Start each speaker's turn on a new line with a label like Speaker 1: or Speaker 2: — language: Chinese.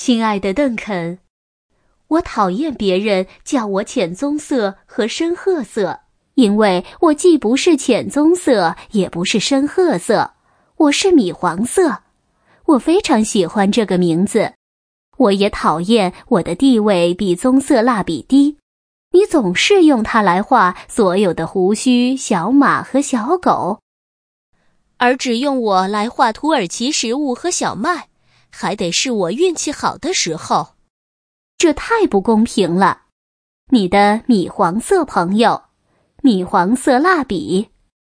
Speaker 1: 亲爱的邓肯，我讨厌别人叫我浅棕色和深褐色，因为我既不是浅棕色，也不是深褐色，我是米黄色。我非常喜欢这个名字。我也讨厌我的地位比棕色蜡笔低。你总是用它来画所有的胡须、小马和小狗，而只用我来画土耳其食物和小麦，还得是我运气好的时候。这太不公平了。你的米黄色朋友，米黄色蜡笔，